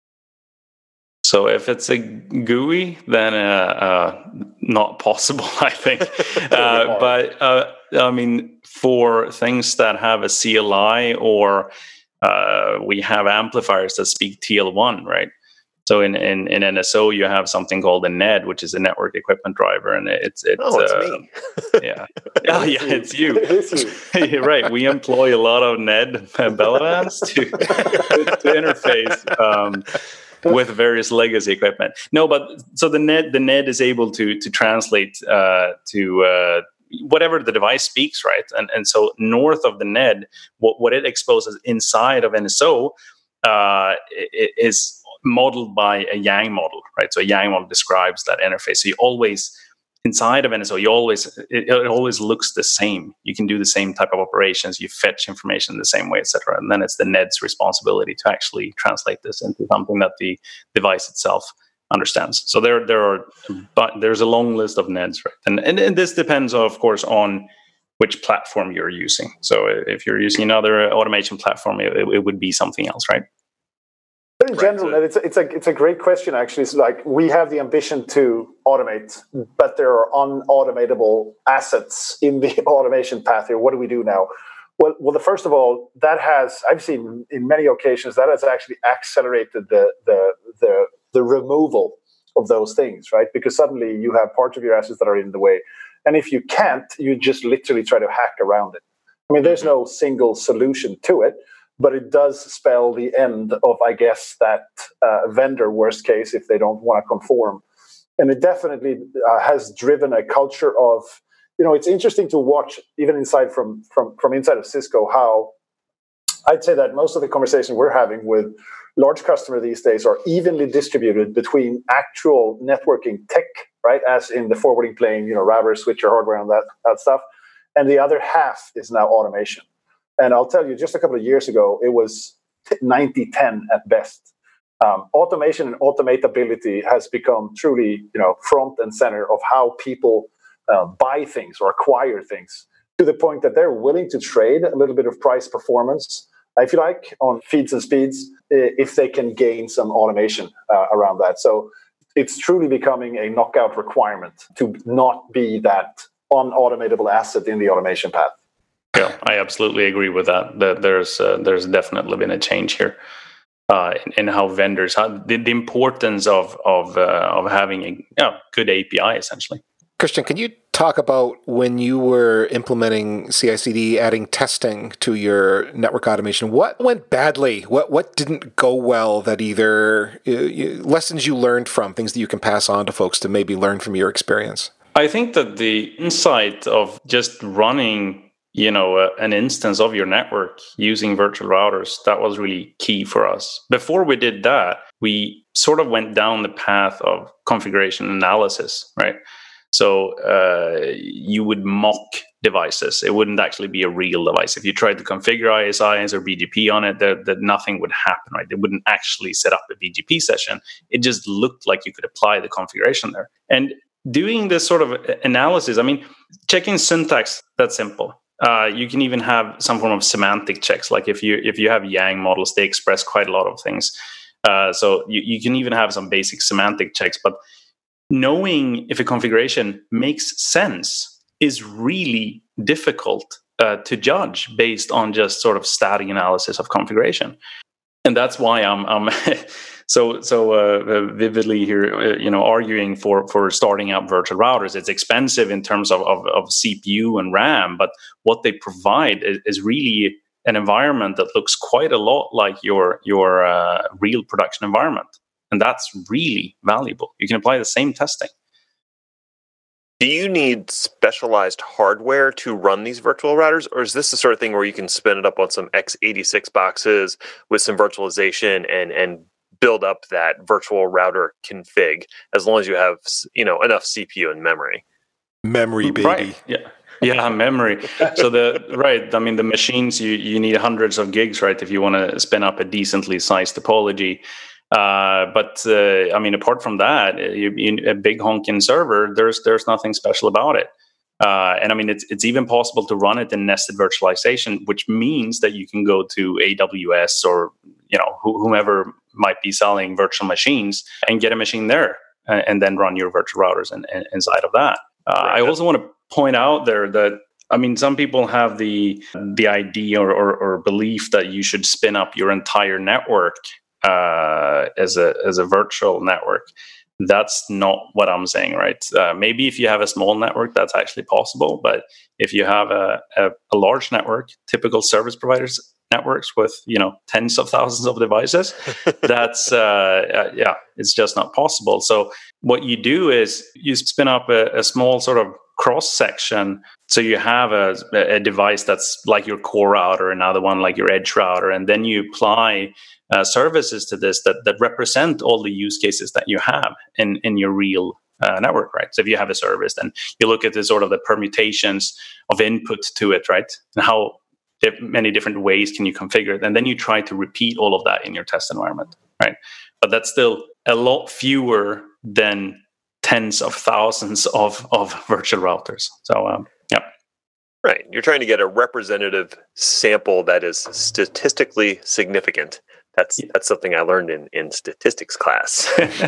So if it's a G U I, then uh, uh, not possible, I think. uh, but uh, I mean, for things that have a C L I or uh, we have amplifiers that speak T L one, right? So in, in, in N S O, you have something called a N E D, which is a network equipment driver, and it's it's oh, it's uh, me. yeah, oh yeah, it's you. You're right. We employ a lot of N E D Bellavans to, to interface. Um, with various legacy equipment. No, but so the N E D, the N E D is able to to translate uh, to uh, whatever the device speaks, right? And and so north of the N E D, what, what it exposes inside of N S O uh, is modeled by a Yang model, right? So a Yang model describes that interface. So you always inside of N S O, you always it, it always looks the same. You can do the same type of operations. You fetch information the same way, et cetera. And then it's the N E D's responsibility to actually translate this into something that the device itself understands. So there, there are, but there's a long list of N E Ds, right? And, and and this depends, of course, on which platform you're using. So if you're using another automation platform, it, it would be something else, right? But in general, right, so, it's, a, it's, a, it's a great question, actually. It's like we have the ambition to automate, but there are unautomatable assets in the automation path here. What do we do now? Well, well, the first of all, that has, I've seen in many occasions, that has actually accelerated the, the, the, the removal of those things, right? Because suddenly you have parts of your assets that are in the way. And if you can't, you just literally try to hack around it. I mean, there's no single solution to it. But it does spell the end of, I guess, that uh, vendor worst case if they don't want to conform. And it definitely uh, has driven a culture of, you know, it's interesting to watch even inside from, from, from inside of Cisco how I'd say that most of the conversations we're having with large customers these days are evenly distributed between actual networking tech, right, as in the forwarding plane, you know, router, switcher, hardware, and that, that stuff. And the other half is now automation. And I'll tell you, just a couple of years ago, it was ninety ten at best. Um, automation and automatability has become truly, you know, front and center of how people uh, buy things or acquire things, to the point that they're willing to trade a little bit of price performance, if you like, on feeds and speeds, if they can gain some automation uh, around that. So it's truly becoming a knockout requirement to not be that unautomatable asset in the automation path. Yeah, I absolutely agree with that. That there's uh, there's definitely been a change here uh, in, in how vendors, how, the, the importance of of uh, of having a you know, good A P I essentially. Christian, can you talk about when you were implementing C I C D, adding testing to your network automation? What went badly? What what didn't go well? That either uh, you, lessons you learned from, things that you can pass on to folks to maybe learn from your experience. I think that the insight of just running you know, uh, an instance of your network using virtual routers, that was really key for us. Before we did that, we sort of went down the path of configuration analysis, right? So uh, you would mock devices. It wouldn't actually be a real device. If you tried to configure I S Is or B G P on it, that, that nothing would happen, right? It wouldn't actually set up a B G P session. It just looked like you could apply the configuration there. And doing this sort of analysis, I mean, checking syntax, that's simple. Uh, you can even have some form of semantic checks. Like if you if you have Yang models, they express quite a lot of things. Uh, so you, you can even have some basic semantic checks. But knowing if a configuration makes sense is really difficult uh, to judge based on just sort of static analysis of configuration. And that's why I'm, I'm so so uh, vividly here, uh, you know, arguing for for starting up virtual routers. It's expensive in terms of, of, of C P U and RAM, but what they provide is, is really an environment that looks quite a lot like your your uh, real production environment, and that's really valuable. You can apply the same testing. Do you need specialized hardware to run these virtual routers, or is this the sort of thing where you can spin it up on some x eighty-six boxes with some virtualization and and build up that virtual router config as long as you have, you know, enough C P U and memory? Memory, baby. Right. Yeah. Yeah, memory. So the right, I mean, the machines, you you need hundreds of gigs, right, if you want to spin up a decently sized topology. Uh, but uh, I mean, apart from that, you, you, a big honking server, there's there's nothing special about it. Uh, and I mean, it's it's even possible to run it in nested virtualization, which means that you can go to A W S or you know wh- whomever might be selling virtual machines and get a machine there, uh, and then run your virtual routers in, in, inside of that. Uh, right. I also want to point out there that, I mean, some people have the the idea or, or, or belief that you should spin up your entire network uh, as a as a virtual network. That's not what I'm saying, right? Uh, maybe if you have a small network, that's actually possible. But if you have a, a, a large network, typical service providers networks with you know tens of thousands of devices, that's uh, uh, yeah, it's just not possible. So what you do is you spin up a, a small sort of cross section. So you have a, a device that's like your core router, another one like your edge router, and then you apply uh, services to this that, that represent all the use cases that you have in, in your real uh, network, right? So if you have a service, then you look at the sort of the permutations of input to it, right? And how if many different ways can you configure it, and then you try to repeat all of that in your test environment, right? But that's still a lot fewer than tens of thousands of, of virtual routers. So, um, yeah. Right. You're trying to get a representative sample that is statistically significant. That's yeah. that's something I learned in, in statistics class.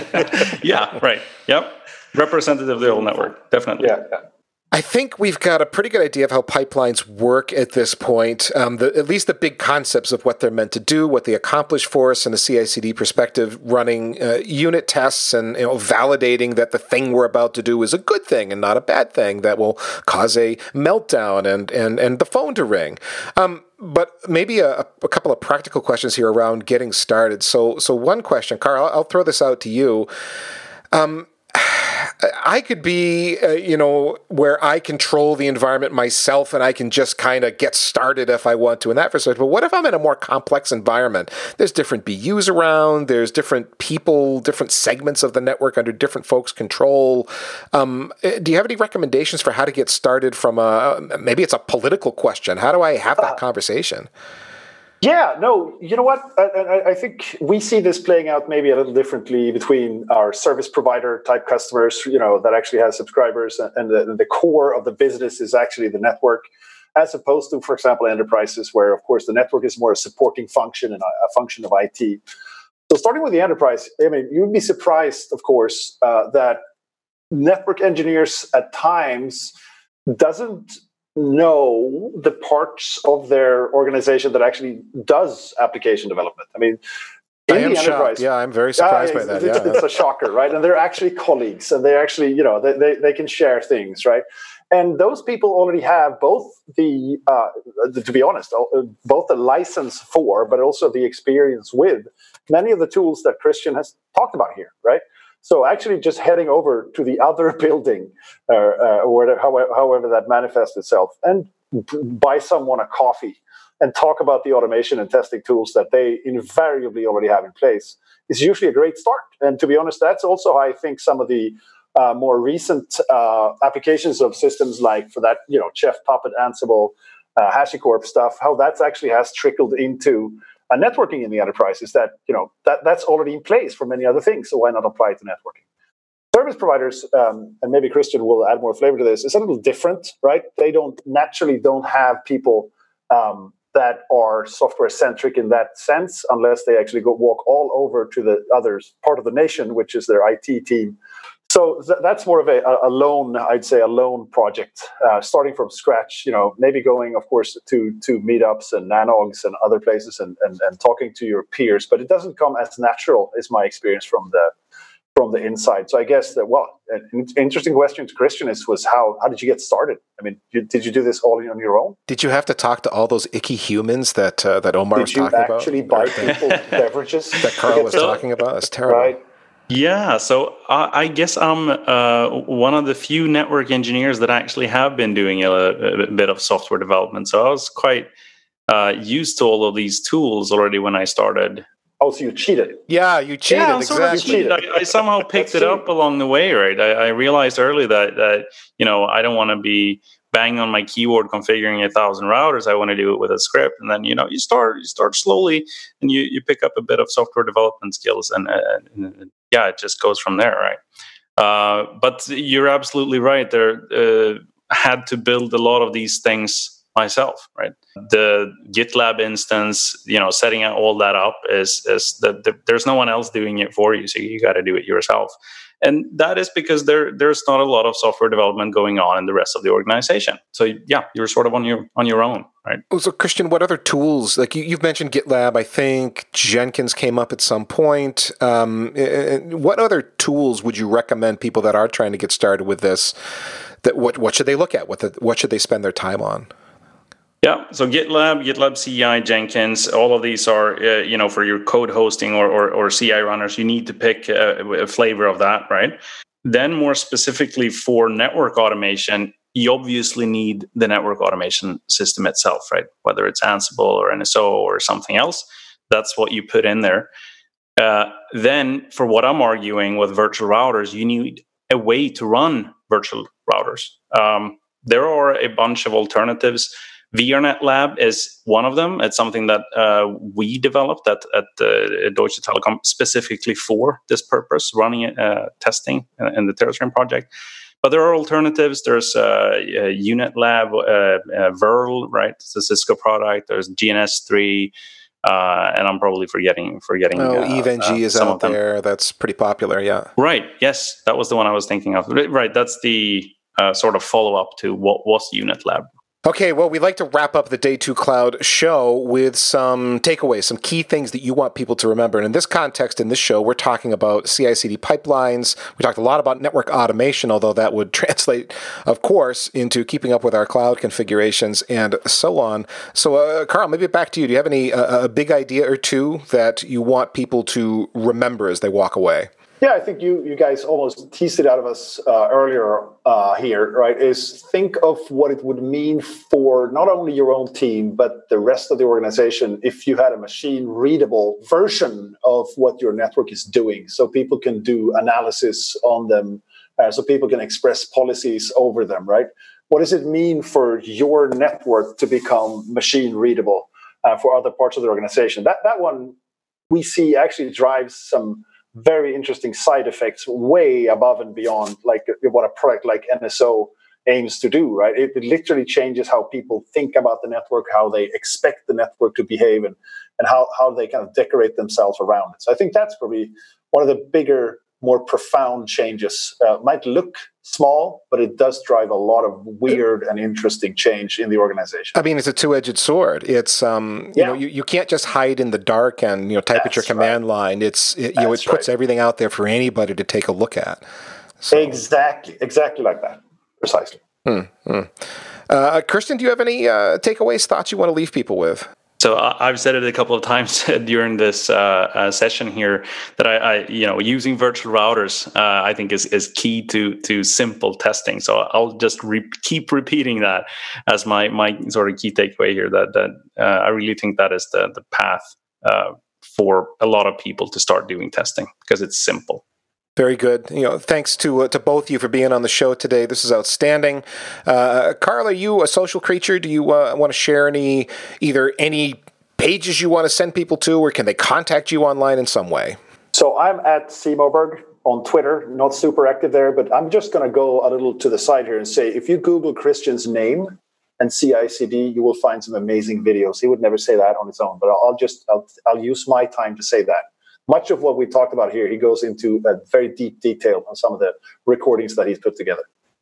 Yeah, right. Yep. Representative of the whole network. Definitely. Yeah. yeah. I think we've got a pretty good idea of how pipelines work at this point, um, the, at least the big concepts of what they're meant to do, what they accomplish for us in a C I C D perspective, running uh, unit tests and you know, validating that the thing we're about to do is a good thing and not a bad thing that will cause a meltdown and, and, and the phone to ring. Um, but maybe a, a couple of practical questions here around getting started. So, so one question, Carl, I'll, I'll throw this out to you. Um, I could be, uh, you know, where I control the environment myself and I can just kind of get started if I want to in that perspective. But what if I'm in a more complex environment? There's different B Us around, there's different people, different segments of the network under different folks' control. Um, do you have any recommendations for how to get started from a, maybe it's a political question. How do I have that conversation? Yeah, no, you know what? I, I, I think we see this playing out maybe a little differently between our service provider type customers, you know, that actually has subscribers, and the, the core of the business is actually the network, as opposed to, for example, enterprises where, of course, the network is more a supporting function and a, a function of I T. So starting with the enterprise, I mean, you'd be surprised, of course, uh, that network engineers at times doesn't know the parts of their organization that actually does application development. I mean, in I am the enterprise, shocked. Yeah, I'm very surprised uh, by that. It's, yeah. it's a shocker, right? And they're actually colleagues, and they actually, you know, they, they, they can share things, right? And those people already have both the, uh, to be honest, both the license for, but also the experience with many of the tools that Christian has talked about here, right? So actually just heading over to the other building, uh, uh, or whatever, however, however that manifests itself, and buy someone a coffee and talk about the automation and testing tools that they invariably already have in place is usually a great start. And to be honest, that's also how I think some of the uh, more recent uh, applications of systems like for that, you know, Chef, Puppet, Ansible, uh, HashiCorp stuff, how that's actually has trickled into uh, networking in the enterprise is that, you know, that, that's already in place for many other things. So why not apply it to networking? Service providers, um, and maybe Christian will add more flavor to this, is a little different, right? They don't naturally don't have people um, that are software centric in that sense, unless they actually go walk all over to the other part of the nation, which is their I T team. So th- that's more of a, a lone, I'd say, a lone project, uh, starting from scratch. You know, maybe going, of course, to to meetups and nanogs and other places, and, and and talking to your peers. But it doesn't come as natural, is my experience from the from the inside. So I guess that, well, an interesting question to Christian is was how how did you get started? I mean, you, did you do this all on your own? Did you have to talk to all those icky humans that uh, that Omar did was talking about? Did you actually buy people beverages? That Carl was talking about? It's terrible. Right. Yeah, so I, I guess I'm uh, one of the few network engineers that actually have been doing a, a bit of software development. So I was quite uh, used to all of these tools already when I started. Oh, so you cheated? Yeah, you cheated. Yeah, exactly. Cheated. I, I somehow picked it up along the way, right? I, I realized early that that you know I don't want to be banging on my keyboard configuring a thousand routers. I want to do it with a script, and then you know you start you start slowly, and you, you pick up a bit of software development skills, and, uh, and yeah, it just goes from there, right? Uh, but you're absolutely right. There uh, had to build a lot of these things myself, right? The GitLab instance, you know, setting all that up is is the, the, there's no one else doing it for you, so you got to do it yourself. And that is because there there's not a lot of software development going on in the rest of the organization. So yeah, you're sort of on your on your own, right? So Christian, what other tools? Like you, you've mentioned GitLab, I think Jenkins came up at some point. Um, what other tools would you recommend people that are trying to get started with this? That what what should they look at? What the, what should they spend their time on? Yeah, so GitLab, GitLab C I, Jenkins, all of these are, uh, you know, for your code hosting or, or, or C I runners, you need to pick a, a flavor of that, right? Then more specifically for network automation, you obviously need the network automation system itself, right? Whether it's Ansible or N S O or something else, that's what you put in there. Uh, then for what I'm arguing with virtual routers, you need a way to run virtual routers. Um, there are a bunch of alternatives. VRNet Lab is one of them. It's something that uh, we developed at, at uh, Deutsche Telekom specifically for this purpose, running uh, testing in the TerraStream project. But there are alternatives. There's uh, Unet Lab, uh, uh, Verl, right? It's a Cisco product. There's G N S three, uh, and I'm probably forgetting forgetting. Oh, uh, EVE-NG uh, is out there. That's pretty popular. Yeah. Right. Yes, that was the one I was thinking of. Right. That's the uh, sort of follow up to what was Unet Lab. Okay, well, we'd like to wrap up the Day two Cloud show with some takeaways, some key things that you want people to remember. And in this context, in this show, we're talking about C I C D pipelines. We talked a lot about network automation, although that would translate, of course, into keeping up with our cloud configurations and so on. So, uh, Carl, maybe back to you. Do you have any uh, a big idea or two that you want people to remember as they walk away? Yeah, I think you you guys almost teased it out of us uh, earlier uh, here, right? Is think of what it would mean for not only your own team, but the rest of the organization if you had a machine-readable version of what your network is doing, so people can do analysis on them, uh, so people can express policies over them, right? What does it mean for your network to become machine-readable uh, for other parts of the organization? That that one we see actually drives some very interesting side effects way above and beyond like what a product like N S O aims to do, right? It, it literally changes how people think about the network, how they expect the network to behave, and, and how, how they kind of decorate themselves around it. So I think that's probably one of the bigger, more profound changes. Uh, might look small, but it does drive a lot of weird and interesting change in the organization. I mean, it's a two-edged sword. It's um, you yeah. know, you, you can't just hide in the dark and you know type That's at your command right. line. It's it, you know, it puts right. everything out there for anybody to take a look at. So. Exactly, exactly like that, precisely. Hmm, hmm. Uh, Kirsten, do you have any uh, takeaways, thoughts you want to leave people with? So I've said it a couple of times during this uh, uh, session here that I, I, you know, using virtual routers, uh, I think is, is key to to simple testing. So I'll just re- keep repeating that as my my sort of key takeaway here. That that uh, I really think that is the the path uh, for a lot of people to start doing testing because it's simple. Very good. You know, thanks to uh, to both of you for being on the show today. This is outstanding. Uh, Carl, are you a social creature? Do you uh, want to share any either any pages you want to send people to, or can they contact you online in some way? So I'm at C Moberg on Twitter. Not super active there, but I'm just going to go a little to the side here and say, if you Google Christian's name and C I C D, you will find some amazing videos. He would never say that on his own, but I'll just I'll, I'll use my time to say that. Much of what we talked about here, he goes into a very deep detail on some of the recordings that he's put together.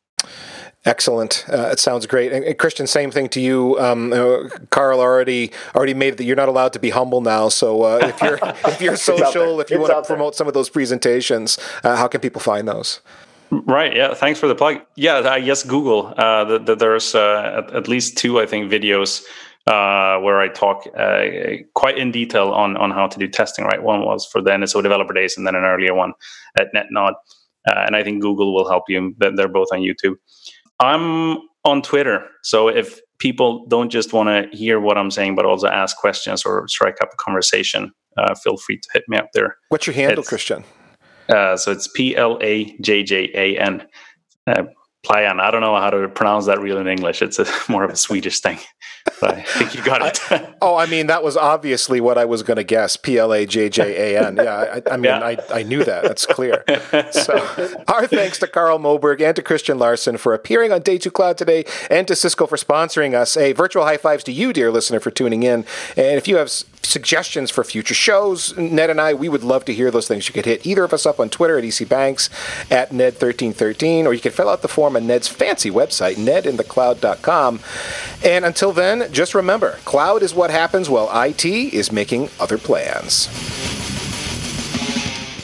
Excellent. Uh, it sounds great. And, and Christian, same thing to you. Um, uh, Carl already already made that you're not allowed to be humble now. So uh, if you're if you're social, if you it's want to promote there. Some of those presentations, uh, how can people find those? Right. Yeah. Thanks for the plug. Yeah. I guess Google. Uh, the, the, there's uh, at, at least two, I think, videos. Uh, where I talk uh, quite in detail on, on how to do testing, right? One was for the N S O Developer Days and then an earlier one at NetNod. Uh, and I think Google will help you. They're both on YouTube. I'm on Twitter. So if people don't just want to hear what I'm saying, but also ask questions or strike up a conversation, uh, feel free to hit me up there. What's your handle, it's, Christian? Uh, so it's P L A J J A N. Uh, Playan. I don't know how to pronounce that real in English. It's a, more of a Swedish thing. But I think you got it. I, oh, I mean, that was obviously what I was going to guess. P L A J J A N. Yeah, I, I mean, yeah. I, I knew that. That's clear. So our thanks to Carl Moberg and to Christian Larson for appearing on Day two Cloud today, and to Cisco for sponsoring us. A virtual high fives to you, dear listener, for tuning in. And if you have suggestions for future shows, Ned and I, we would love to hear those things. You could hit either of us up on Twitter at E C Banks, at Ned thirteen thirteen, or you can fill out the form on Ned's fancy website, ned in the cloud dot com. And until then, just remember, cloud is what happens while I T is making other plans.